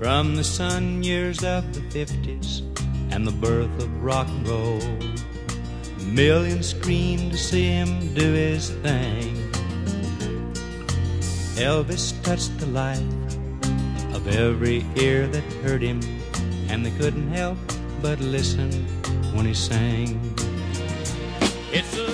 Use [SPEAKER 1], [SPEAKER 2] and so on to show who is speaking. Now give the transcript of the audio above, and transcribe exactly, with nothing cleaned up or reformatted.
[SPEAKER 1] From the sun years of the fifties and the birth of rock and roll, millions screamed to see him do his thing. Elvis touched the life of every ear that heard him, and they couldn't help but listen when he sang. It's a